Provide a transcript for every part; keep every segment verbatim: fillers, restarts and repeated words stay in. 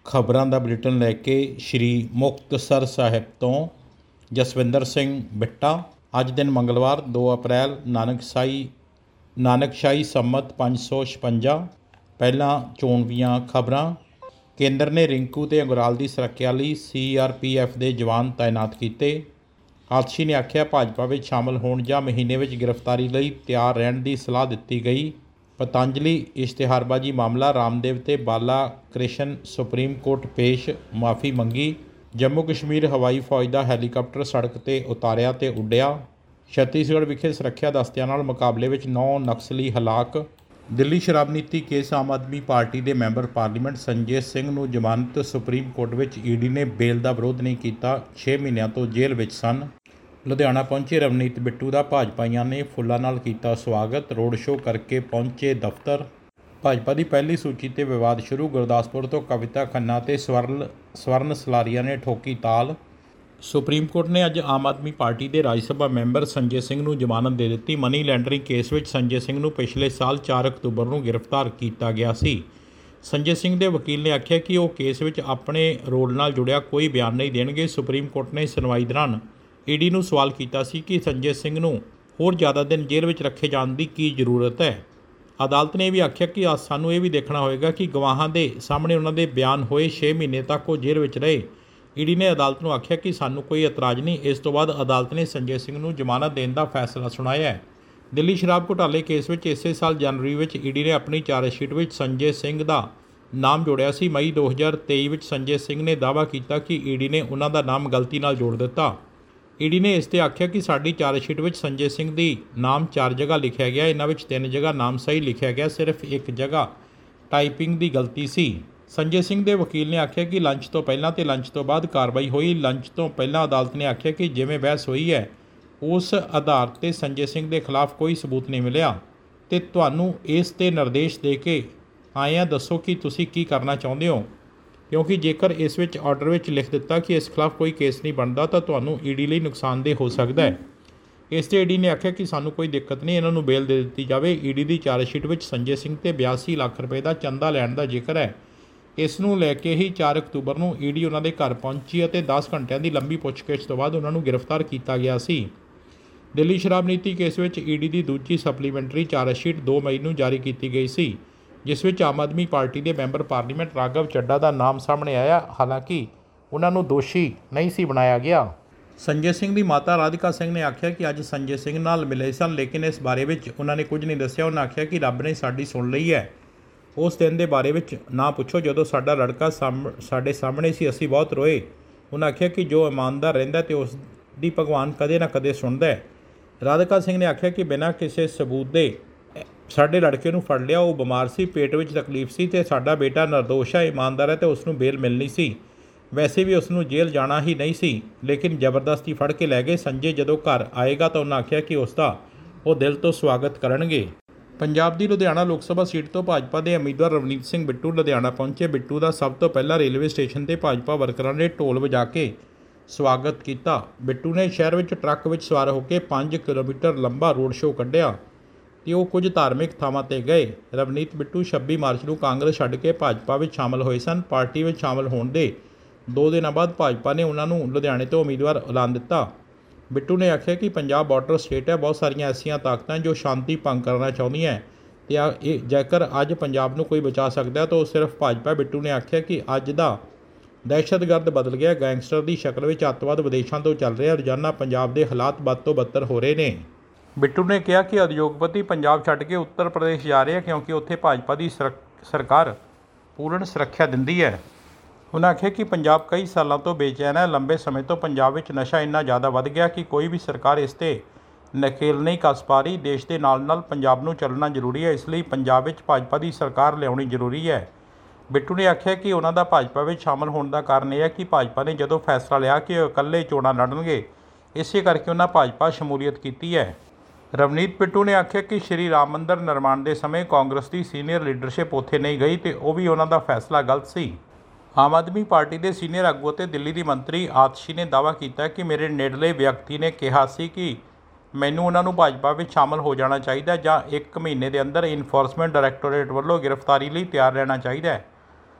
ਖਬਰਾਂ ਦਾ ਬੁਲੇਟਿਨ ਲੈ ਕੇ ਸ਼੍ਰੀ ਮੁਕਤਸਰ ਸਾਹਿਬ ਤੋਂ ਜਸਵਿੰਦਰ ਸਿੰਘ ਬਿੱਟਾ। ਅੱਜ ਦਿਨ ਮੰਗਲਵਾਰ ਦੋ ਅਪ੍ਰੈਲ ਨਾਨਕਸ਼ਾਹੀ ਨਾਨਕਸ਼ਾਹੀ ਸੰਮਤ ਪੰਜ ਸੌ ਛਪੰਜਾ। ਪਹਿਲਾਂ ਚੋਣਵੀਆਂ ਖਬਰਾਂ। ਕੇਂਦਰ ਨੇ ਰਿੰਕੂ ਤੇ ਅੰਗਰਾਲ ਦੀ ਸੁਰੱਖਿਆ ਲਈ ਸੀ ਆਰ ਪੀ ਐਫ ਦੇ ਜਵਾਨ ਤਾਇਨਾਤ ਕੀਤੇ। ਆਤਸ਼ੀ ਨੇ ਆਖਿਆ ਭਾਜਪਾ ਵਿੱਚ ਸ਼ਾਮਲ ਹੋਣ ਜਾਂ ਮਹੀਨੇ ਵਿੱਚ ਗ੍ਰਿਫਤਾਰੀ ਲਈ ਤਿਆਰ ਰਹਿਣ ਦੀ ਸਲਾਹ ਦਿੱਤੀ ਗਈ। ਪਤੰਜਲੀ ਇਸ਼ਤਿਹਾਰਬਾਜ਼ੀ ਮਾਮਲਾ ਰਾਮਦੇਵ ਤੇ ਬਾਲਾ ਕ੍ਰਿਸ਼ਨ ਸੁਪਰੀਮ ਕੋਰਟ ਪੇਸ਼, ਮਾਫੀ ਮੰਗੀ। ਜੰਮੂ ਕਸ਼ਮੀਰ ਹਵਾਈ ਫੌਜ ਦਾ ਹੈਲੀਕਾਪਟਰ ਸੜਕ ਤੇ ਉਤਾਰਿਆ ਤੇ ਉੱਡਿਆ। ਛੱਤੀਸਗੜ੍ਹ ਵਿਖੇ ਸੁਰੱਖਿਆ ਦਸਤਿਆਂ ਨਾਲ ਮੁਕਾਬਲੇ ਵਿੱਚ ਨੌ ਨਕਸਲੀ ਹਲਾਕ। ਦਿੱਲੀ ਸ਼ਰਾਬ ਨੀਤੀ ਕੇਸ ਆਮ ਆਦਮੀ ਪਾਰਟੀ ਦੇ ਮੈਂਬਰ ਪਾਰਲੀਮੈਂਟ ਸੰਜੇ ਸਿੰਘ ਨੂੰ ਜ਼ਮਾਨਤ। ਸੁਪਰੀਮ ਕੋਰਟ ਵਿੱਚ ਈ ਡੀ ਨੇ ਬੇਲ ਦਾ ਵਿਰੋਧ ਨਹੀਂ ਕੀਤਾ, ਛੇ ਮਹੀਨਿਆਂ ਤੋਂ ਜੇਲ੍ਹ ਵਿੱਚ ਸਨ। ਲੁਧਿਆਣਾ ਪਹੁੰਚੇ ਰਵਨੀਤ ਬਿੱਟੂ ਦਾ ਭਾਜਪਾਈਆਂ ਨੇ ਫੁੱਲਾਂ ਨਾਲ ਕੀਤਾ ਸਵਾਗਤ। ਰੋਡ ਸ਼ੋਅ ਕਰਕੇ ਪਹੁੰਚੇ ਦਫ਼ਤਰ। ਭਾਜਪਾ ਦੀ ਪਹਿਲੀ ਸੂਚੀ ਤੇ ਵਿਵਾਦ ਸ਼ੁਰੂ। ਗੁਰਦਾਸਪੁਰ ਤੋਂ ਕਵਿਤਾ ਖੰਨਾ ਤੇ ਸਵਰਨ ਸਵਰਨ ਸਲਾਰੀਆ ਨੇ ਠੋਕੀ ਤਾਲ। ਸੁਪਰੀਮ ਕੋਰਟ ਨੇ ਅੱਜ ਆਮ ਆਦਮੀ ਪਾਰਟੀ ਦੇ ਰਾਜ ਸਭਾ ਮੈਂਬਰ ਸੰਜੇ ਸਿੰਘ ਨੂੰ ਜ਼ਮਾਨਤ ਦੇ ਦਿੱਤੀ। ਮਨੀ ਲੈਂਡਰਿੰਗ ਕੇਸ ਵਿੱਚ ਸੰਜੇ ਸਿੰਘ ਨੂੰ ਪਿਛਲੇ ਸਾਲ ਚਾਰ ਅਕਤੂਬਰ ਨੂੰ ਗ੍ਰਿਫਤਾਰ ਕੀਤਾ ਗਿਆ ਸੀ। ਸੰਜੇ ਸਿੰਘ ਦੇ ਵਕੀਲ ਨੇ ਆਖਿਆ ਕਿ ਉਹ ਕੇਸ ਵਿੱਚ ਆਪਣੇ ਰੋਲ ਨਾਲ ਜੁੜਿਆ ਕੋਈ ਬਿਆਨ ਨਹੀਂ ਦੇਣਗੇ। ਸੁਪਰੀਮ ਕੋਰਟ ਨੇ ਸੁਣਵਾਈ ਦੌਰਾਨ ਈ ਡੀ ਨੂੰ ਸਵਾਲ ਕੀਤਾ ਸੀ ਕਿ ਸੰਜੇ ਸਿੰਘ ਨੂੰ ਹੋਰ ਜ਼ਿਆਦਾ ਦਿਨ ਜੇਲ੍ਹ ਵਿੱਚ ਰੱਖੇ ਜਾਣ ਦੀ ਕੀ ਜ਼ਰੂਰਤ ਹੈ। ਅਦਾਲਤ ਨੇ ਇਹ ਵੀ ਆਖਿਆ ਕਿ ਸਾਨੂੰ ਇਹ ਵੀ ਦੇਖਣਾ ਹੋਵੇਗਾ ਕਿ ਗਵਾਹਾਂ ਦੇ ਸਾਹਮਣੇ ਉਹਨਾਂ ਦੇ ਬਿਆਨ ਹੋਏ ਛੇ ਮਹੀਨੇ ਤੱਕ ਉਹ ਜੇਲ੍ਹ ਵਿੱਚ ਰਹੇ। ਈ ਡੀ ਨੇ ਅਦਾਲਤ ਨੂੰ ਆਖਿਆ ਕਿ ਸਾਨੂੰ ਕੋਈ ਇਤਰਾਜ਼ ਨਹੀਂ। ਇਸ ਤੋਂ ਬਾਅਦ ਅਦਾਲਤ ਨੇ ਸੰਜੇ ਸਿੰਘ ਨੂੰ ਜ਼ਮਾਨਤ ਦੇਣ ਦਾ ਫੈਸਲਾ ਸੁਣਾਇਆ ਹੈ। ਦਿੱਲੀ ਸ਼ਰਾਬ ਘੁਟਾਲੇ ਕੇਸ ਵਿੱਚ ਇਸੇ ਸਾਲ ਜਨਵਰੀ ਵਿੱਚ ਈ ਡੀ ਨੇ ਆਪਣੀ ਚਾਰਜਸ਼ੀਟ ਵਿੱਚ ਸੰਜੇ ਸਿੰਘ ਦਾ ਨਾਮ ਜੋੜਿਆ ਸੀ। ਮਈ ਦੋ ਹਜ਼ਾਰ ਤੇਈ ਵਿੱਚ ਸੰਜੇ ਸਿੰਘ ਨੇ ਦਾਅਵਾ ਕੀਤਾ ਕਿ ਈ ਡੀ ਨੇ ਉਹਨਾਂ ਦਾ ਨਾਮ ਗਲਤੀ ਨਾਲ ਜੋੜ ਦਿੱਤਾ। ਈ ਡੀ ਨੇ ਇਸ 'ਤੇ ਆਖਿਆ ਕਿ ਸਾਡੀ ਚਾਰਜਸ਼ੀਟ ਵਿੱਚ ਸੰਜੇ ਸਿੰਘ ਦੀ ਨਾਮ ਚਾਰ ਜਗ੍ਹਾ ਲਿਖਿਆ ਗਿਆ। ਇਹਨਾਂ ਵਿੱਚ ਤਿੰਨ ਜਗ੍ਹਾ ਨਾਮ ਸਹੀ ਲਿਖਿਆ ਗਿਆ, ਸਿਰਫ ਇੱਕ ਜਗ੍ਹਾ ਟਾਈਪਿੰਗ ਦੀ ਗਲਤੀ ਸੀ। ਸੰਜੇ ਸਿੰਘ ਦੇ ਵਕੀਲ ਨੇ ਆਖਿਆ ਕਿ ਲੰਚ ਤੋਂ ਪਹਿਲਾਂ ਤੇ ਲੰਚ ਤੋਂ ਬਾਅਦ ਕਾਰਵਾਈ ਹੋਈ। ਲੰਚ ਤੋਂ ਪਹਿਲਾਂ ਅਦਾਲਤ ਨੇ ਆਖਿਆ ਕਿ ਜਿਵੇਂ ਬਹਿਸ ਹੋਈ ਹੈ ਉਸ ਆਧਾਰ 'ਤੇ ਸੰਜੇ ਸਿੰਘ ਦੇ ਖਿਲਾਫ ਕੋਈ ਸਬੂਤ ਨਹੀਂ ਮਿਲਿਆ ਤੇ ਤੁਹਾਨੂੰ ਇਸ 'ਤੇ ਨਿਰਦੇਸ਼ ਦੇ ਕੇ ਆਏ ਹਾਂ, ਦੱਸੋ ਕਿ ਤੁਸੀਂ ਕੀ ਕਰਨਾ ਚਾਹੁੰਦੇ ਹੋ, ਕਿਉਂਕਿ ਜੇਕਰ ਇਸ ਵਿੱਚ ਆਰਡਰ ਵਿੱਚ ਲਿਖ ਦਿੱਤਾ ਕਿ ਇਸ ਖਿਲਾਫ ਕੋਈ ਕੇਸ ਨਹੀਂ ਬਣਦਾ ਤਾਂ ਤੁਹਾਨੂੰ ਈ ਡੀ ਲਈ ਨੁਕਸਾਨਦੇਹ ਹੋ ਸਕਦਾ ਹੈ। ਇਸ 'ਤੇ ਈ ਡੀ ਨੇ ਆਖਿਆ ਕਿ ਸਾਨੂੰ ਕੋਈ ਦਿੱਕਤ ਨਹੀਂ, ਇਹਨਾਂ ਨੂੰ ਬੇਲ ਦੇ ਦਿੱਤੀ ਜਾਵੇ। ਈ ਡੀ ਦੀ ਚਾਰਜਸ਼ੀਟ ਵਿੱਚ ਸੰਜੇ ਸਿੰਘ 'ਤੇ ਬਿਆਸੀ ਲੱਖ ਰੁਪਏ ਦਾ ਚੰਦਾ ਲੈਣ ਦਾ ਜ਼ਿਕਰ ਹੈ। ਇਸ ਨੂੰ ਲੈ ਕੇ ਹੀ ਚਾਰ ਅਕਤੂਬਰ ਨੂੰ ਈ ਡੀ ਉਹਨਾਂ ਦੇ ਘਰ ਪਹੁੰਚੀ ਅਤੇ ਦਸ ਘੰਟਿਆਂ ਦੀ ਲੰਬੀ ਪੁੱਛਗਿੱਛ ਤੋਂ ਬਾਅਦ ਉਹਨਾਂ ਨੂੰ ਗ੍ਰਿਫਤਾਰ ਕੀਤਾ ਗਿਆ ਸੀ। ਦਿੱਲੀ ਸ਼ਰਾਬ ਨੀਤੀ ਕੇਸ ਵਿੱਚ ਈ ਡੀ ਦੀ ਦੂਜੀ ਸਪਲੀਮੈਂਟਰੀ ਚਾਰਜਸ਼ੀਟ ਦੋ ਮਈ ਨੂੰ ਜਾਰੀ ਕੀਤੀ ਗਈ ਸੀ, ਜਿਸ ਵਿੱਚ ਆਮ ਆਦਮੀ ਪਾਰਟੀ ਦੇ ਮੈਂਬਰ ਪਾਰਲੀਮੈਂਟ ਰਾਘਵ ਚੱਡਾ ਦਾ ਨਾਮ ਸਾਹਮਣੇ ਆਇਆ। ਹਾਲਾਂਕਿ ਉਹਨਾਂ ਨੂੰ ਦੋਸ਼ੀ ਨਹੀਂ ਸੀ ਬਣਾਇਆ ਗਿਆ। ਸੰਜੇ ਸਿੰਘ ਦੀ ਮਾਤਾ ਰਾਧਿਕਾ ਸਿੰਘ ਨੇ ਆਖਿਆ ਕਿ ਅੱਜ ਸੰਜੇ ਸਿੰਘ ਨਾਲ ਮਿਲੇ ਸਨ, ਲੇਕਿਨ ਇਸ ਬਾਰੇ ਵਿੱਚ ਉਹਨਾਂ ਨੇ ਕੁਝ ਨਹੀਂ ਦੱਸਿਆ। ਉਹਨਾਂ ਆਖਿਆ ਕਿ ਰੱਬ ਨੇ ਸਾਡੀ ਸੁਣ ਲਈ ਹੈ, ਉਸ ਦਿਨ ਦੇ ਬਾਰੇ ਵਿੱਚ ਨਾ ਪੁੱਛੋ ਜਦੋਂ ਸਾਡਾ ਲੜਕਾ ਸਾਹਮ ਸਾਡੇ ਸਾਹਮਣੇ ਸੀ, ਅਸੀਂ ਬਹੁਤ ਰੋਏ। ਉਹਨਾਂ ਆਖਿਆ ਕਿ ਜੋ ਇਮਾਨਦਾਰ ਰਹਿੰਦਾ ਤੇ ਉਸ ਦੀ ਭਗਵਾਨ ਕਦੇ ਨਾ ਕਦੇ ਸੁਣਦਾ ਹੈ। ਰਾਧਿਕਾ ਸਿੰਘ ਨੇ ਆਖਿਆ ਕਿ ਬਿਨਾਂ ਕਿਸੇ ਸਬੂਤ ਦੇ ਸਾਡੇ ਲੜਕੇ ਨੂੰ ਫੜ ਲਿਆ। ਉਹ ਬਿਮਾਰ ਸੀ, ਪੇਟ ਵਿੱਚ ਤਕਲੀਫ ਸੀ ਤੇ ਸਾਡਾ ਬੇਟਾ ਨਿਰਦੋਸ਼ ਹੈ, ਇਮਾਨਦਾਰ ਹੈ ਤੇ ਉਸ ਨੂੰ ਬੇਲ ਮਿਲਣੀ ਸੀ। ਵੈਸੇ ਵੀ ਉਸ ਨੂੰ ਜੇਲ੍ਹ ਜਾਣਾ ਹੀ ਨਹੀਂ ਸੀ, ਲੇਕਿਨ ਜ਼ਬਰਦਸਤੀ ਫੜ ਕੇ ਲੈ ਗਏ। ਸੰਜੇ ਜਦੋਂ ਘਰ ਆਏਗਾ ਤਾਂ ਉਹਨਾਂ ਆਖਿਆ ਕਿ ਉਸ ਦਾ ਉਹ ਦਿਲ ਤੋਂ ਸਵਾਗਤ ਕਰਨਗੇ। ਪੰਜਾਬ ਦੀ ਲੁਧਿਆਣਾ ਲੋਕ ਸਭਾ ਸੀਟ ਤੋਂ ਭਾਜਪਾ ਦੇ ਉਮੀਦਵਾਰ ਰਵਨੀਤ ਸਿੰਘ ਬਿੱਟੂ ਲੁਧਿਆਣਾ ਪਹੁੰਚੇ। ਬਿੱਟੂ ਦਾ ਸਭ ਤੋਂ ਪਹਿਲਾਂ ਰੇਲਵੇ ਸਟੇਸ਼ਨ 'ਤੇ ਭਾਜਪਾ ਵਰਕਰਾਂ ਨੇ ਢੋਲ ਵਜਾ ਕੇ ਸਵਾਗਤ ਕੀਤਾ। ਬਿੱਟੂ ਨੇ ਸ਼ਹਿਰ ਵਿੱਚ ਟਰੱਕ ਵਿੱਚ ਸਵਾਰ ਹੋ ਕੇ ਪੰਜ ਕਿਲੋਮੀਟਰ ਲੰਬਾ ਰੋਡ ਸ਼ੋਅ ਕੱਢਿਆ ਤੇ ਉਹ ਕੁਝ ਧਾਰਮਿਕ ਥਾਵਾਂ 'ਤੇ ਗਏ। ਰਵਨੀਤ ਬਿੱਟੂ ਛੱਬੀ ਮਾਰਚ ਨੂੰ ਕਾਂਗਰਸ ਛੱਡ ਕੇ ਭਾਜਪਾ ਵਿੱਚ ਸ਼ਾਮਲ ਹੋਏ ਸਨ। ਪਾਰਟੀ ਵਿੱਚ ਸ਼ਾਮਲ ਹੋਣ ਦੇ ਦੋ ਦਿਨਾਂ ਬਾਅਦ ਭਾਜਪਾ ਨੇ ਉਹਨਾਂ ਨੂੰ ਲੁਧਿਆਣੇ ਤੋਂ ਉਮੀਦਵਾਰ ਐਲਾਨ ਦਿੱਤਾ। ਬਿੱਟੂ ਨੇ ਆਖਿਆ ਕਿ ਪੰਜਾਬ ਬਾਰਡਰ ਸਟੇਟ ਹੈ, ਬਹੁਤ ਸਾਰੀਆਂ ਐਸੀਆਂ ਤਾਕਤਾਂ ਜੋ ਸ਼ਾਂਤੀ ਭੰਗ ਕਰਨਾ ਚਾਹੁੰਦੀਆਂ ਅਤੇ ਇਹ ਜੇਕਰ ਅੱਜ ਪੰਜਾਬ ਨੂੰ ਕੋਈ ਬਚਾ ਸਕਦਾ ਤਾਂ ਉਹ ਸਿਰਫ ਭਾਜਪਾ। ਬਿੱਟੂ ਨੇ ਆਖਿਆ ਕਿ ਅੱਜ ਦਾ ਦਹਿਸ਼ਤਗਰਦ ਬਦਲ ਗਿਆ, ਗੈਂਗਸਟਰ ਦੀ ਸ਼ਕਲ ਵਿੱਚ ਅੱਤਵਾਦ ਵਿਦੇਸ਼ਾਂ ਤੋਂ ਚੱਲ ਰਿਹਾ। ਰੋਜ਼ਾਨਾ ਪੰਜਾਬ ਦੇ ਹਾਲਾਤ ਬਦ ਤੋਂ ਬੱਤਰ ਹੋ ਰਹੇ ਨੇ। ਬਿੱਟੂ ਨੇ ਕਿਹਾ ਕਿ ਉਦਯੋਗਪਤੀ ਪੰਜਾਬ ਛੱਡ ਕੇ ਉੱਤਰ ਪ੍ਰਦੇਸ਼ ਜਾ ਰਹੇ ਆ, ਕਿਉਂਕਿ ਉੱਥੇ ਭਾਜਪਾ ਦੀ ਸਰ ਸਰਕਾਰ ਪੂਰਨ ਸੁਰੱਖਿਆ ਦਿੰਦੀ ਹੈ। ਉਹਨਾਂ ਆਖਿਆ ਕਿ ਪੰਜਾਬ ਕਈ ਸਾਲਾਂ ਤੋਂ ਬੇਚੈਨ ਹੈ। ਲੰਬੇ ਸਮੇਂ ਤੋਂ ਪੰਜਾਬ ਵਿੱਚ ਨਸ਼ਾ ਇੰਨਾ ਜ਼ਿਆਦਾ ਵੱਧ ਗਿਆ ਕਿ ਕੋਈ ਵੀ ਸਰਕਾਰ ਇਸ 'ਤੇ ਨਕੇਲ ਨਹੀਂ ਕੱਸ ਪਾ ਰਹੀ। ਦੇਸ਼ ਦੇ ਨਾਲ ਨਾਲ ਪੰਜਾਬ ਨੂੰ ਚੱਲਣਾ ਜ਼ਰੂਰੀ ਹੈ, ਇਸ ਲਈ ਪੰਜਾਬ ਵਿੱਚ ਭਾਜਪਾ ਦੀ ਸਰਕਾਰ ਲਿਆਉਣੀ ਜ਼ਰੂਰੀ ਹੈ। ਬਿੱਟੂ ਨੇ ਆਖਿਆ ਕਿ ਉਹਨਾਂ ਦਾ ਭਾਜਪਾ ਵਿੱਚ ਸ਼ਾਮਲ ਹੋਣ ਦਾ ਕਾਰਨ ਇਹ ਹੈ ਕਿ ਭਾਜਪਾ ਨੇ ਜਦੋਂ ਫੈਸਲਾ ਲਿਆ ਕਿ ਉਹ ਇਕੱਲੇ ਚੋਣਾਂ ਲੜਨਗੇ, ਇਸੇ ਕਰਕੇ ਉਹਨਾਂ ਭਾਜਪਾ ਸ਼ਮੂਲੀਅਤ ਕੀਤੀ ਹੈ। ਰਵਨੀਤ ਬਿੱਟੂ ਨੇ ਆਖਿਆ ਕਿ ਸ਼੍ਰੀ ਰਾਮ ਮੰਦਰ ਨਿਰਮਾਣ ਦੇ ਸਮੇਂ ਕਾਂਗਰਸ ਦੀ ਸੀਨੀਅਰ ਲੀਡਰਸ਼ਿਪ ਉੱਥੇ ਨਹੀਂ ਗਈ ਤੇ ਉਹ ਵੀ ਉਹਨਾਂ ਦਾ ਫੈਸਲਾ ਗਲਤ ਸੀ। ਆਮ ਆਦਮੀ ਪਾਰਟੀ ਦੇ ਸੀਨੀਅਰ ਆਗੂ ਅਤੇ ਦਿੱਲੀ ਦੀ ਮੰਤਰੀ ਆਤਸ਼ੀ ਨੇ ਦਾਅਵਾ ਕੀਤਾ ਕਿ ਮੇਰੇ ਨੇੜਲੇ ਵਿਅਕਤੀ ਨੇ ਕਿਹਾ ਸੀ ਕਿ ਮੈਨੂੰ ਉਹਨਾਂ ਨੂੰ ਭਾਜਪਾ ਵਿੱਚ ਸ਼ਾਮਲ ਹੋ ਜਾਣਾ ਚਾਹੀਦਾ ਜਾਂ ਇੱਕ ਮਹੀਨੇ ਦੇ ਅੰਦਰ ਇਨਫੋਰਸਮੈਂਟ ਡਾਇਰੈਕਟੋਰੇਟ ਵੱਲੋਂ ਗ੍ਰਿਫਤਾਰੀ ਲਈ ਤਿਆਰ ਰਹਿਣਾ ਚਾਹੀਦਾ ਹੈ।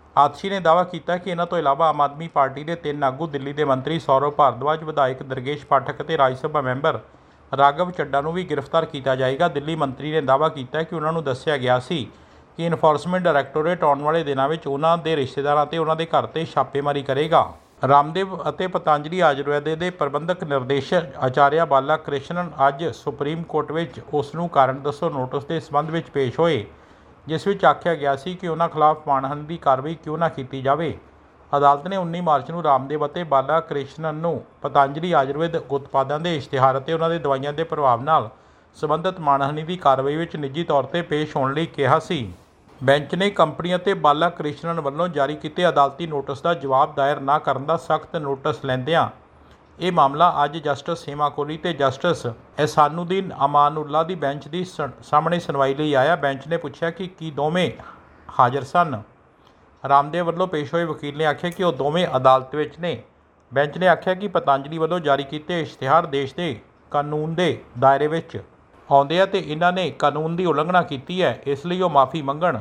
ਆਤਸ਼ੀ ਨੇ ਦਾਅਵਾ ਕੀਤਾ ਕਿ ਇਹਨਾਂ ਤੋਂ ਇਲਾਵਾ ਆਮ ਆਦਮੀ ਪਾਰਟੀ ਦੇ ਤਿੰਨ ਆਗੂ ਦਿੱਲੀ ਦੇ ਮੰਤਰੀ ਸੌਰਵ ਭਾਰਦਵਾਜ, ਵਿਧਾਇਕ ਦਰਗੇਸ਼ ਪਾਠਕ ਅਤੇ ਰਾਜ ਸਭਾ ਮੈਂਬਰ ਰਾਘਵ ਚੱਡਾ ਨੂੰ ਵੀ ਗ੍ਰਿਫਤਾਰ ਕੀਤਾ ਜਾਏਗਾ। ਦਿੱਲੀ ਮੰਤਰੀ ਨੇ ਦਾਅਵਾ ਕੀਤਾ ਕਿ ਉਹਨਾਂ ਨੂੰ ਦੱਸਿਆ ਗਿਆ ਸੀ ਕਿ ਇਨਫੋਰਸਮੈਂਟ ਡਾਇਰੈਕਟੋਰੇਟ ਆਉਣ ਵਾਲੇ ਦਿਨਾਂ ਵਿੱਚ ਉਹਨਾਂ ਦੇ ਰਿਸ਼ਤੇਦਾਰਾਂ ਅਤੇ ਉਹਨਾਂ ਦੇ ਘਰ 'ਤੇ ਛਾਪੇਮਾਰੀ ਕਰੇਗਾ। ਰਾਮਦੇਵ ਅਤੇ ਪਤੰਜਲੀ ਆਯੁਰਵੈਦ ਦੇ ਪ੍ਰਬੰਧਕ ਨਿਰਦੇਸ਼ਕ ਆਚਾਰਿਆ ਬਾਲਾ ਕ੍ਰਿਸ਼ਨਨ ਅੱਜ ਸੁਪਰੀਮ ਕੋਰਟ ਵਿੱਚ ਉਸ ਨੂੰ ਕਾਰਨ ਦੱਸੋ ਨੋਟਿਸ ਦੇ ਸੰਬੰਧ ਵਿੱਚ ਪੇਸ਼ ਹੋਏ, ਜਿਸ ਵਿੱਚ ਆਖਿਆ ਗਿਆ ਸੀ ਕਿ ਉਹਨਾਂ ਖਿਲਾਫ ਮਾਣਹਾਨੀ ਦੀ ਕਾਰਵਾਈ ਕਿਉਂ ਨਾ ਕੀਤੀ ਜਾਵੇ। ਅਦਾਲਤ ਨੇ ਉੱਨੀ ਮਾਰਚ ਨੂੰ ਰਾਮਦੇਵ ਅਤੇ ਬਾਲਾ ਕ੍ਰਿਸ਼ਨਨ ਨੂੰ ਪਤੰਜਲੀ ਆਯੁਰਵੈਦ ਉਤਪਾਦਾਂ ਦੇ ਇਸ਼ਤਿਹਾਰ ਅਤੇ ਉਹਨਾਂ ਦੇ ਦਵਾਈਆਂ ਦੇ ਪ੍ਰਭਾਵ ਨਾਲ ਸੰਬੰਧਿਤ ਮਾਣਹਾਨੀ ਦੀ ਕਾਰਵਾਈ ਵਿੱਚ ਨਿੱਜੀ ਤੌਰ 'ਤੇ ਪੇਸ਼ ਹੋਣ ਲਈ ਕਿਹਾ ਸੀ। ਬੈਂਚ ਨੇ ਕੰਪਨੀ ਅਤੇ ਬਾਲਾ ਕ੍ਰਿਸ਼ਨਨ ਵੱਲੋਂ ਜਾਰੀ ਕੀਤੇ ਅਦਾਲਤੀ ਨੋਟਿਸ ਦਾ ਜਵਾਬ ਦਾਇਰ ਨਾ ਕਰਨ ਦਾ ਸਖਤ ਨੋਟਿਸ ਲੈਂਦਿਆਂ ਇਹ ਮਾਮਲਾ ਅੱਜ ਜਸਟਿਸ ਹੀਮਾ ਕੋਹਲੀ ਅਤੇ ਜਸਟਿਸ ਅਹਿਸਾਨੁਦੀਨ ਅਮਾਨੁੱਲਾ ਦੀ ਬੈਂਚ ਦੀ ਸਾਹਮਣੇ ਸੁਣਵਾਈ ਲਈ ਆਇਆ। ਬੈਂਚ ਨੇ ਪੁੱਛਿਆ ਕਿ ਕੀ ਦੋਵੇਂ ਹਾਜ਼ਰ ਸਨ। ਰਾਮਦੇਵ ਵੱਲੋਂ ਪੇਸ਼ ਹੋਏ ਵਕੀਲ ਨੇ ਆਖਿਆ ਕਿ ਉਹ ਦੋਵੇਂ ਅਦਾਲਤ ਵਿੱਚ ਨੇ। ਬੈਂਚ ਨੇ ਆਖਿਆ ਕਿ ਪਤੰਜਲੀ ਵੱਲੋਂ ਜਾਰੀ ਕੀਤੇ ਇਸ਼ਤਿਹਾਰ ਦੇਸ਼ ਦੇ ਕਾਨੂੰਨ ਦੇ ਦਾਇਰੇ ਵਿੱਚ ਆਉਂਦੇ ਆ ਅਤੇ ਇਹਨਾਂ ਨੇ ਕਾਨੂੰਨ ਦੀ ਉਲੰਘਣਾ ਕੀਤੀ ਹੈ, ਇਸ ਲਈ ਉਹ ਮਾਫ਼ੀ ਮੰਗਣ।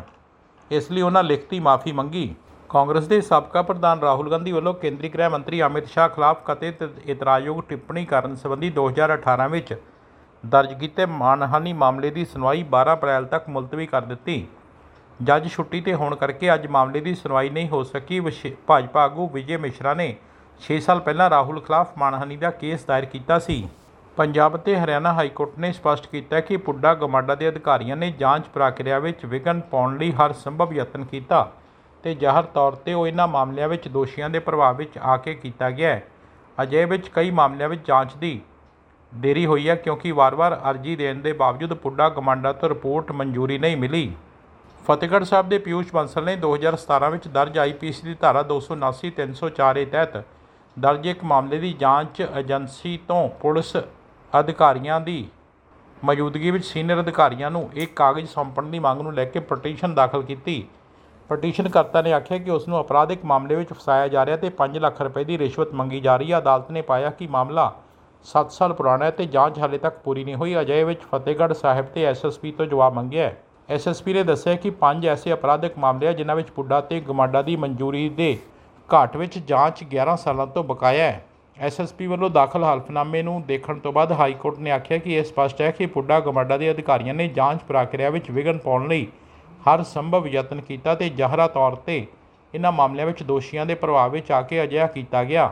ਇਸ ਲਈ ਉਹਨਾਂ ਲਿਖਤੀ ਮਾਫ਼ੀ ਮੰਗੀ। ਕਾਂਗਰਸ ਦੇ ਸਾਬਕਾ ਪ੍ਰਧਾਨ ਰਾਹੁਲ ਗਾਂਧੀ ਵੱਲੋਂ ਕੇਂਦਰੀ ਗ੍ਰਹਿ ਮੰਤਰੀ ਅਮਿਤ ਸ਼ਾਹ ਖਿਲਾਫ ਕਥਿਤ ਇਤਰਾਜ਼ਯੋਗ ਟਿੱਪਣੀ ਕਰਨ ਸੰਬੰਧੀ ਦੋ ਹਜ਼ਾਰ ਅਠਾਰਾਂ ਵਿੱਚ ਦਰਜ ਕੀਤੇ ਮਾਣਹਾਨੀ ਮਾਮਲੇ ਦੀ ਸੁਣਵਾਈ ਬਾਰਾਂ ਅਪ੍ਰੈਲ ਤੱਕ ਮੁਲਤਵੀ ਕਰ ਦਿੱਤੀ। ਜੱਜ ਛੁੱਟੀ 'ਤੇ ਹੋਣ ਕਰਕੇ ਅੱਜ ਮਾਮਲੇ ਦੀ ਸੁਣਵਾਈ ਨਹੀਂ ਹੋ ਸਕੀ। ਵਿਸ਼ੇ ਭਾਜਪਾ ਆਗੂ ਵਿਜੇ ਮਿਸ਼ਰਾ ਨੇ ਛੇ ਸਾਲ ਪਹਿਲਾਂ ਰਾਹੁਲ ਖਿਲਾਫ ਮਾਣਹਾਨੀ ਦਾ ਕੇਸ ਦਾਇਰ ਕੀਤਾ ਸੀ। ਪੰਜਾਬ ਅਤੇ ਹਰਿਆਣਾ ਹਾਈਕੋਰਟ ਨੇ ਸਪਸ਼ਟ ਕੀਤਾ ਕਿ ਪੁੱਡਾ ਗਮਾਡਾ ਦੇ ਅਧਿਕਾਰੀਆਂ ਨੇ ਜਾਂਚ ਪ੍ਰਕਿਰਿਆ ਵਿੱਚ ਵਿਘਨ ਪਾਉਣ ਲਈ ਹਰ ਸੰਭਵ ਯਤਨ ਕੀਤਾ ਅਤੇ ਜ਼ਾਹਰ ਤੌਰ 'ਤੇ ਉਹ ਇਹਨਾਂ ਮਾਮਲਿਆਂ ਵਿੱਚ ਦੋਸ਼ੀਆਂ ਦੇ ਪ੍ਰਭਾਵ ਵਿੱਚ ਆ ਕੇ ਕੀਤਾ ਗਿਆ ਹੈ। ਅਜਿਹੇ ਵਿੱਚ ਕਈ ਮਾਮਲਿਆਂ ਵਿੱਚ ਜਾਂਚ ਦੀ ਦੇਰੀ ਹੋਈ ਹੈ ਕਿਉਂਕਿ ਵਾਰ-ਵਾਰ ਅਰਜ਼ੀ ਦੇਣ ਦੇ ਬਾਵਜੂਦ ਪੁੱਡਾ ਗਮਾਡਾ ਤੋਂ ਰਿਪੋਰਟ ਮਨਜ਼ੂਰੀ ਨਹੀਂ ਮਿਲੀ। ਫਤਿਹਗੜ੍ਹ ਸਾਹਿਬ ਦੇ ਪਿਊਸ਼ ਬੰਸਲ ਨੇ ਦੋ ਹਜ਼ਾਰ ਸਤਾਰਾਂ ਵਿੱਚ ਦਰਜ ਆਈ ਪੀ ਸੀ ਦੀ ਧਾਰਾ ਦੋ ਸੌ ਉਨਾਸੀ ਤਿੰਨ ਸੌ ਚਾਰ ਏ ਤਹਿਤ ਦਰਜ ਇੱਕ ਮਾਮਲੇ ਦੀ ਜਾਂਚ ਏਜੰਸੀ ਤੋਂ ਪੁਲਿਸ ਅਧਿਕਾਰੀਆਂ ਦੀ ਮੌਜੂਦਗੀ ਵਿੱਚ ਸੀਨੀਅਰ ਅਧਿਕਾਰੀਆਂ ਨੂੰ ਇੱਕ ਕਾਗਜ਼ ਸੌਂਪਣ ਦੀ ਮੰਗ ਨੂੰ ਲੈ ਕੇ ਪਟੀਸ਼ਨ ਦਾਖਲ ਕੀਤੀ। ਪਟੀਸ਼ਨਕਰਤਾ ਨੇ ਆਖਿਆ ਕਿ ਉਸ ਨੂੰ ਅਪਰਾਧਿਕ ਮਾਮਲੇ ਵਿੱਚ ਫਸਾਇਆ ਜਾ ਰਿਹਾ ਅਤੇ ਪੰਜ ਲੱਖ ਰੁਪਏ ਦੀ ਰਿਸ਼ਵਤ ਮੰਗੀ ਜਾ ਰਹੀ ਹੈ। ਅਦਾਲਤ ਨੇ ਪਾਇਆ ਕਿ ਮਾਮਲਾ ਸੱਤ ਸਾਲ ਪੁਰਾਣਾ ਹੈ ਅਤੇ ਜਾਂਚ ਹਾਲੇ ਤੱਕ ਪੂਰੀ ਨਹੀਂ ਹੋਈ। ਅਜਿਹੇ ਵਿੱਚ ਫਤਿਹਗੜ੍ਹ ਸਾਹਿਬ ਤੇ ਐਸ ਐਸ ਪੀ ਤੋਂ ਜਵਾਬ ਮੰਗਿਆ ਹੈ। ਐਸ ਐਸ ਪੀ ਨੇ ਦੱਸਿਆ ਕਿ ਪੰਜ ਐਸੇ ਅਪਰਾਧਿਕ ਮਾਮਲੇ ਆ ਜਿਨ੍ਹਾਂ ਵਿੱਚ ਪੁੱਡਾ ਅਤੇ ਗਮਾਡਾ ਦੀ ਮਨਜ਼ੂਰੀ ਦੇ ਘਾਟ ਵਿੱਚ ਜਾਂਚ ਗਿਆਰਾਂ ਸਾਲਾਂ ਤੋਂ ਬਕਾਇਆ ਹੈ। ਐਸ ਐਸ ਪੀ ਵੱਲੋਂ ਦਾਖਲ ਹਲਫਨਾਮੇ ਨੂੰ ਦੇਖਣ ਤੋਂ ਬਾਅਦ ਹਾਈਕੋਰਟ ਨੇ ਆਖਿਆ ਕਿ ਇਹ ਸਪਸ਼ਟ ਹੈ ਕਿ ਪੁੱਡਾ ਗਮਾਡਾ ਦੇ ਅਧਿਕਾਰੀਆਂ ਨੇ ਜਾਂਚ ਪ੍ਰਕਿਰਿਆ ਵਿੱਚ ਵਿਘਨ ਪਾਉਣ ਲਈ ਹਰ ਸੰਭਵ ਯਤਨ ਕੀਤਾ ਅਤੇ ਜ਼ਾਹਰਾ ਤੌਰ 'ਤੇ ਇਹਨਾਂ ਮਾਮਲਿਆਂ ਵਿੱਚ ਦੋਸ਼ੀਆਂ ਦੇ ਪ੍ਰਭਾਵ ਵਿੱਚ ਆ ਕੇ ਅਜਿਹਾ ਕੀਤਾ ਗਿਆ।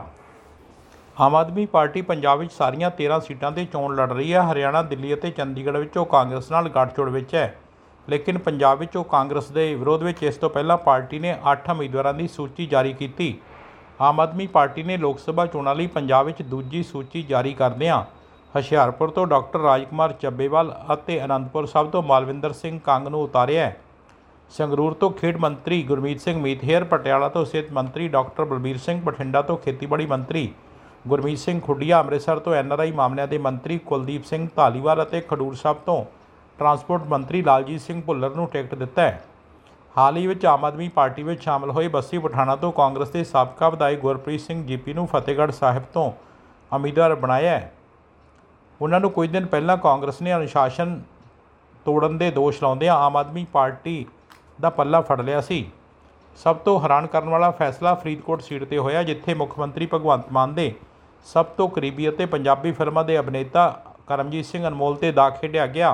ਆਮ ਆਦਮੀ ਪਾਰਟੀ ਪੰਜਾਬ ਵਿੱਚ ਸਾਰੀਆਂ ਤੇਰ੍ਹਾਂ ਸੀਟਾਂ 'ਤੇ ਚੋਣ ਲੜ ਰਹੀ ਹੈ। ਹਰਿਆਣਾ, ਦਿੱਲੀ ਅਤੇ ਚੰਡੀਗੜ੍ਹ ਵਿੱਚ ਉਹ ਕਾਂਗਰਸ ਨਾਲ ਗੱਠਜੋੜ ਵਿੱਚ ਹੈ, ਲੇਕਿਨ ਪੰਜਾਬ ਵਿੱਚ ਉਹ ਕਾਂਗਰਸ ਦੇ ਵਿਰੋਧ ਵਿੱਚ ਇਸ ਤੋਂ ਪਹਿਲਾਂ ਪਾਰਟੀ ਨੇ ਅੱਠ ਉਮੀਦਵਾਰਾਂ ਦੀ ਸੂਚੀ ਜਾਰੀ ਕੀਤੀ। ਆਮ ਆਦਮੀ ਪਾਰਟੀ ਨੇ ਲੋਕ ਸਭਾ ਚੋਣਾਂ ਲਈ ਪੰਜਾਬ ਵਿੱਚ ਦੂਜੀ ਸੂਚੀ ਜਾਰੀ ਕਰਦਿਆਂ ਹੁਸ਼ਿਆਰਪੁਰ ਤੋਂ ਡਾਕਟਰ ਰਾਜਕੁਮਾਰ ਚੱਬੇਵਾਲ ਅਤੇ ਅਨੰਦਪੁਰ ਸਾਹਿਬ ਤੋਂ ਮਾਲਵਿੰਦਰ ਸਿੰਘ ਕੰਗ ਨੂੰ ਉਤਾਰਿਆ ਹੈ। ਸੰਗਰੂਰ ਤੋਂ ਖੇਡ ਮੰਤਰੀ ਗੁਰਮੀਤ ਸਿੰਘ ਮੀਤਹੇਰ, ਪਟਿਆਲਾ ਤੋਂ ਸਿਹਤ ਮੰਤਰੀ ਡਾਕਟਰ ਬਲਬੀਰ ਸਿੰਘ, ਬਠਿੰਡਾ ਤੋਂ ਖੇਤੀਬਾੜੀ ਮੰਤਰੀ ਗੁਰਮੀਤ ਸਿੰਘ ਖੁੱਡੀਆ, ਅੰਮ੍ਰਿਤਸਰ ਤੋਂ ਐਨ ਆਰ ਆਈ ਮਾਮਲਿਆਂ ਦੇ ਮੰਤਰੀ ਕੁਲਦੀਪ ਸਿੰਘ ਧਾਲੀਵਾਲ ਅਤੇ ਖਡੂਰ ਸਾਹਿਬ ਤੋਂ ਟਰਾਂਸਪੋਰਟ ਮੰਤਰੀ ਲਾਲਜੀਤ ਸਿੰਘ ਭੁੱਲਰ ਨੂੰ ਟਿਕਟ ਦਿੱਤਾ ਹੈ। ਹਾਲ ਹੀ ਵਿੱਚ ਆਮ ਆਦਮੀ ਪਾਰਟੀ ਵਿੱਚ ਸ਼ਾਮਲ ਹੋਏ ਬੱਸੀ ਪਠਾਣਾ ਤੋਂ ਕਾਂਗਰਸ ਦੇ ਸਾਬਕਾ ਵਿਧਾਇਕ ਗੁਰਪ੍ਰੀਤ ਸਿੰਘ ਜੀਪੀ ਨੂੰ ਫਤਿਹਗੜ੍ਹ ਸਾਹਿਬ ਤੋਂ ਉਮੀਦਵਾਰ ਬਣਾਇਆ ਹੈ। ਉਹਨਾਂ ਨੂੰ ਕੁਝ ਦਿਨ ਪਹਿਲਾਂ ਕਾਂਗਰਸ ਨੇ ਅਨੁਸ਼ਾਸਨ ਤੋੜਨ ਦੇ ਦੋਸ਼ ਲਾਉਂਦਿਆਂ ਆਮ ਆਦਮੀ ਪਾਰਟੀ ਦਾ ਪੱਲਾ ਫੜ ਲਿਆ ਸੀ। ਸਭ ਤੋਂ ਹੈਰਾਨ ਕਰਨ ਵਾਲਾ ਫੈਸਲਾ ਫਰੀਦਕੋਟ ਸੀਟ 'ਤੇ ਹੋਇਆ, ਜਿੱਥੇ ਮੁੱਖ ਮੰਤਰੀ ਭਗਵੰਤ ਮਾਨ ਦੇ ਸਭ ਤੋਂ ਕਰੀਬੀ ਅਤੇ ਪੰਜਾਬੀ ਫਿਲਮਾਂ ਦੇ ਅਭਿਨੇਤਾ ਕਰਮਜੀਤ ਸਿੰਘ ਅਨਮੋਲ 'ਤੇ ਦਾਅ ਖੇਡਿਆ ਗਿਆ।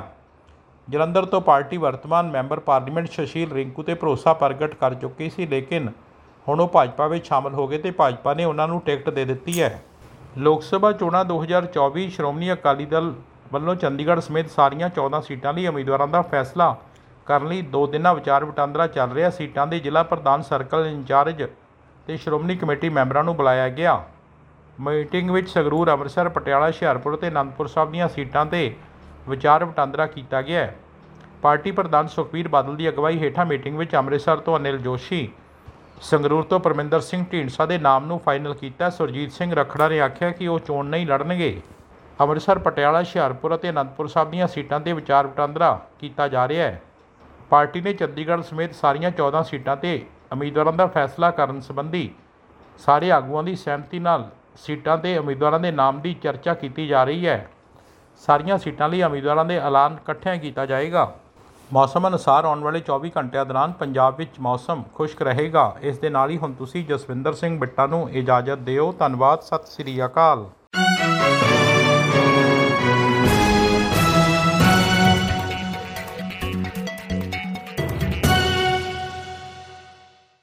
ਜਲੰਧਰ ਤੋਂ ਪਾਰਟੀ ਵਰਤਮਾਨ ਮੈਂਬਰ ਪਾਰਲੀਮੈਂਟ ਸੁਸ਼ੀਲ ਰਿੰਕੂ 'ਤੇ ਭਰੋਸਾ ਪ੍ਰਗਟ ਕਰ ਚੁੱਕੀ ਸੀ, ਲੇਕਿਨ ਹੁਣ ਉਹ ਭਾਜਪਾ ਵਿੱਚ ਸ਼ਾਮਲ ਹੋ ਗਏ ਅਤੇ ਭਾਜਪਾ ਨੇ ਉਹਨਾਂ ਨੂੰ ਟਿਕਟ ਦੇ ਦਿੱਤੀ ਹੈ। ਲੋਕ ਸਭਾ ਚੋਣਾਂ ਦੋ ਹਜ਼ਾਰ ਚੌਵੀ ਸ਼੍ਰੋਮਣੀ ਅਕਾਲੀ ਦਲ ਵੱਲੋਂ ਚੰਡੀਗੜ੍ਹ ਸਮੇਤ ਸਾਰੀਆਂ ਚੌਦਾਂ ਸੀਟਾਂ ਲਈ ਉਮੀਦਵਾਰਾਂ ਦਾ ਫੈਸਲਾ ਕਰਨ ਲਈ ਦੋ ਦਿਨਾਂ ਵਿਚਾਰ ਵਟਾਂਦਰਾ ਚੱਲ ਰਿਹਾ। ਸੀਟਾਂ ਦੇ ਜ਼ਿਲ੍ਹਾ ਪ੍ਰਧਾਨ, ਸਰਕਲ ਇੰਚਾਰਜ ਅਤੇ ਸ਼੍ਰੋਮਣੀ ਕਮੇਟੀ ਮੈਂਬਰਾਂ ਨੂੰ ਬੁਲਾਇਆ ਗਿਆ। ਮੀਟਿੰਗ ਵਿੱਚ ਸੰਗਰੂਰ, ਅੰਮ੍ਰਿਤਸਰ, ਪਟਿਆਲਾ, ਹੁਸ਼ਿਆਰਪੁਰ ਅਤੇ ਅਨੰਦਪੁਰ ਸਾਹਿਬ ਦੀਆਂ ਸੀਟਾਂ 'ਤੇ ਵਿਚਾਰ ਵਟਾਂਦਰਾ ਕੀਤਾ ਗਿਆ। ਪਾਰਟੀ ਪ੍ਰਧਾਨ ਸੁਖਬੀਰ ਬਾਦਲ ਦੀ ਅਗਵਾਈ ਹੇਠਾਂ ਮੀਟਿੰਗ ਵਿੱਚ ਅੰਮ੍ਰਿਤਸਰ ਤੋਂ ਅਨਿਲ ਜੋਸ਼ੀ, ਸੰਗਰੂਰ ਤੋਂ ਪਰਮਿੰਦਰ ਸਿੰਘ ਢੀਂਡਸਾ ਦੇ ਨਾਮ ਨੂੰ ਫਾਈਨਲ ਕੀਤਾ। ਸੁਰਜੀਤ ਸਿੰਘ ਰੱਖੜਾ ਨੇ ਆਖਿਆ ਕਿ ਉਹ ਚੋਣ ਨਹੀਂ ਲੜਨਗੇ। ਅੰਮ੍ਰਿਤਸਰ, ਪਟਿਆਲਾ, ਹੁਸ਼ਿਆਰਪੁਰ ਅਤੇ ਅਨੰਦਪੁਰ ਸਾਹਿਬ ਦੀਆਂ ਸੀਟਾਂ 'ਤੇ ਵਿਚਾਰ ਵਟਾਂਦਰਾ ਕੀਤਾ ਜਾ ਰਿਹਾ ਹੈ। ਪਾਰਟੀ ਨੇ ਚੰਡੀਗੜ੍ਹ ਸਮੇਤ ਸਾਰੀਆਂ ਚੌਦਾਂ ਸੀਟਾਂ 'ਤੇ ਉਮੀਦਵਾਰਾਂ ਦਾ ਫੈਸਲਾ ਕਰਨ ਸੰਬੰਧੀ ਸਾਰੇ ਆਗੂਆਂ ਦੀ ਸਹਿਮਤੀ ਨਾਲ ਸੀਟਾਂ 'ਤੇ ਉਮੀਦਵਾਰਾਂ ਦੇ ਨਾਮ ਦੀ ਚਰਚਾ ਕੀਤੀ ਜਾ ਰਹੀ ਹੈ। ਸਾਰੀਆਂ ਸੀਟਾਂ ਲਈ ਉਮੀਦਵਾਰਾਂ ਦੇ ਐਲਾਨ ਇਕੱਠਿਆਂ ਕੀਤਾ ਜਾਏਗਾ। ਮੌਸਮ ਅਨੁਸਾਰ ਆਉਣ ਵਾਲੇ ਚੌਵੀ ਘੰਟਿਆਂ ਦੌਰਾਨ ਪੰਜਾਬ ਵਿੱਚ ਮੌਸਮ ਖੁਸ਼ਕ ਰਹੇਗਾ। ਇਸ ਦੇ ਨਾਲ ਹੀ ਹੁਣ ਤੁਸੀਂ ਜਸਵਿੰਦਰ ਸਿੰਘ ਬਿੱਟਾ ਨੂੰ ਇਜਾਜ਼ਤ ਦਿਓ। ਧੰਨਵਾਦ। ਸਤਿ ਸ਼੍ਰੀ ਅਕਾਲ।